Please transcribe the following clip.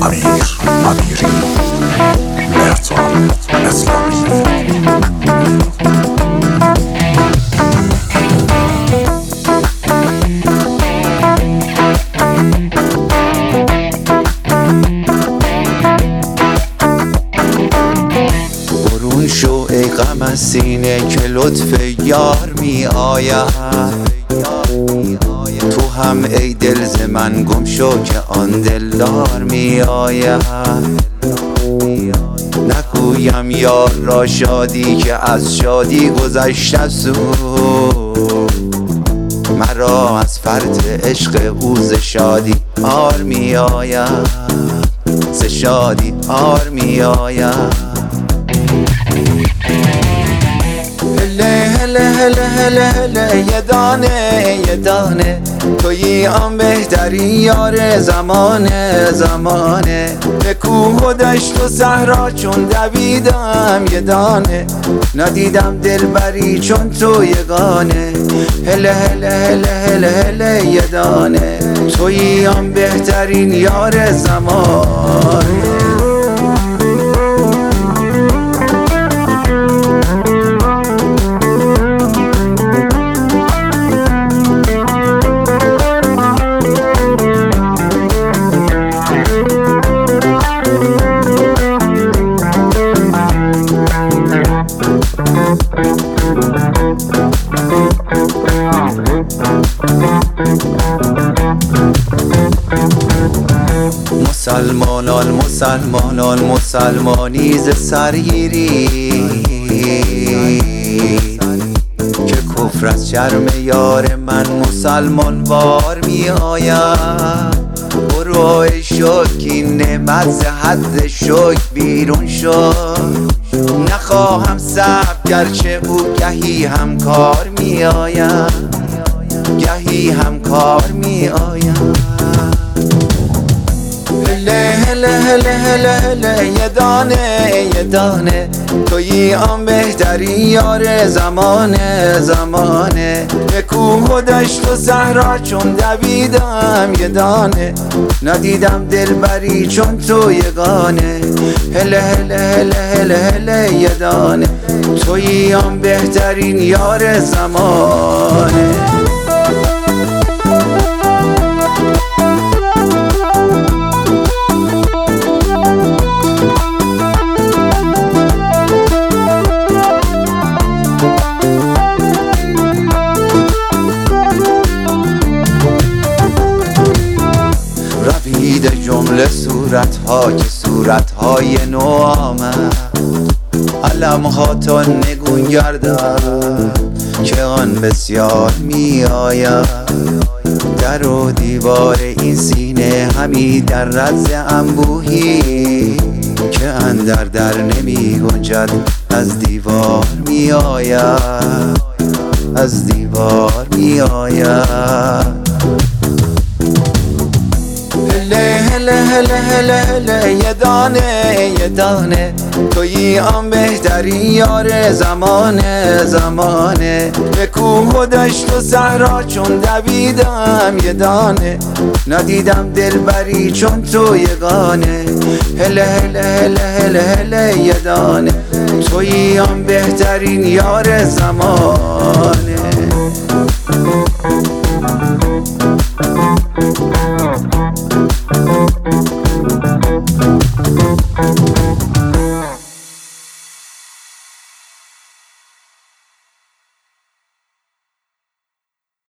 امیری مرتان اسلامی. برون شو ای غم از سینه که لطف یار می آید. تو هم ای دل ز من گم شو که آن دلدار می آید. نگویم یار را شادی که از شادی گذشته زود. مرا از فرط عشق او ز شادی آر می آید. ز شادی آر می آید. هله هله هله هله یه دانه تویی آن بهترین یار زمانه. به کوه و دشت و صحرا چون دویدم یه دانه. ندیدم دلبری چون تو یگانه. هله هله هله هله هله یه دانه تویی آن بهترین یار زمانه. مسلمانی ز سرگیری که کفر از شرم یار من مسلمان وار می آید. برو ای شکر این نعمت ز حد شکر بیرون شد. نخواهم صبر گرچه او گهی همکار می آید. گهی همکار می آید. هله هله هله هله یه دانه تویی آن بهترین یار زمانه. به کوه و دشت و صحرا چون دویدم یه دانه. ندیدم دلبری چون تو یگانه. هله هله هله هله هله یه دانه تویی آن بهترین یار زمانه. روید جمله صورتها که صورتهای نو آمد. علمها تا نگون گردد که آن بسیار می آید. در و دیوار این سینه همی در رز انبوهی که اندر در نمی گنجد. از دیوار می آید. از دیوار می آید. هله هله هله هله یه دانه تویی آن بهترین یار زمانه. به کوه و دشت و صحرا چون دویدم یه دانه. ندیدم دلبری چون تو یگانه. هله هله هله هله هله یه دانه تویی آن بهترین یار زمانه.